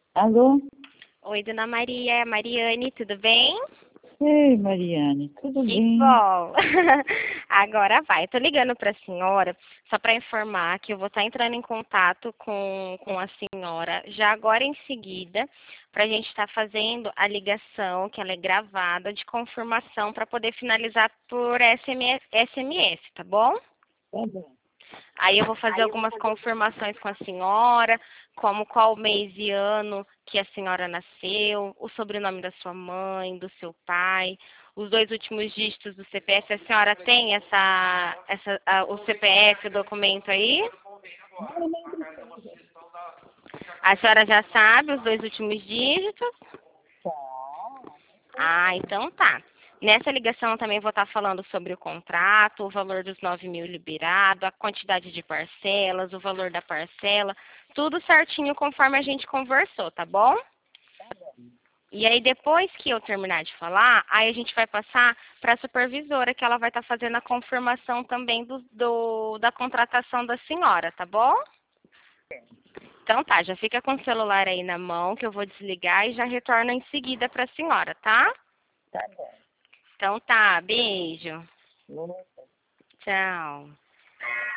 Alô? Oi, dona Maria, é a Mariane, tudo bem? Ei, Mariane, tudo Que bem? bom! Agora vai. Tô ligando para a senhora só para informar que eu vou estar entrando em contato com a senhora já agora em seguida, para a gente estar fazendo a ligação, que ela é gravada, de confirmação para poder finalizar por SMS, tá bom? Tá bom. Aí eu vou fazer algumas confirmações com a senhora, como qual mês e ano que a senhora nasceu, o sobrenome da sua mãe, do seu pai, os dois últimos dígitos do CPF. A senhora tem o CPF, o documento aí? Não, nem precisa. A senhora já sabe os dois últimos dígitos? Tá. Ah, então tá. Nessa ligação eu também vou estar falando sobre o contrato, o valor dos 9.000 liberado, a quantidade de parcelas, o valor da parcela, tudo certinho conforme a gente conversou, tá bom? E aí depois que eu terminar de falar, aí a gente vai passar para a supervisora, que ela vai estar fazendo a confirmação também da contratação da senhora, tá bom? Então tá, já fica com o celular aí na mão, que eu vou desligar e já retorno em seguida para a senhora, tá? Tá bom. Então tá, beijo. Vou Tchau.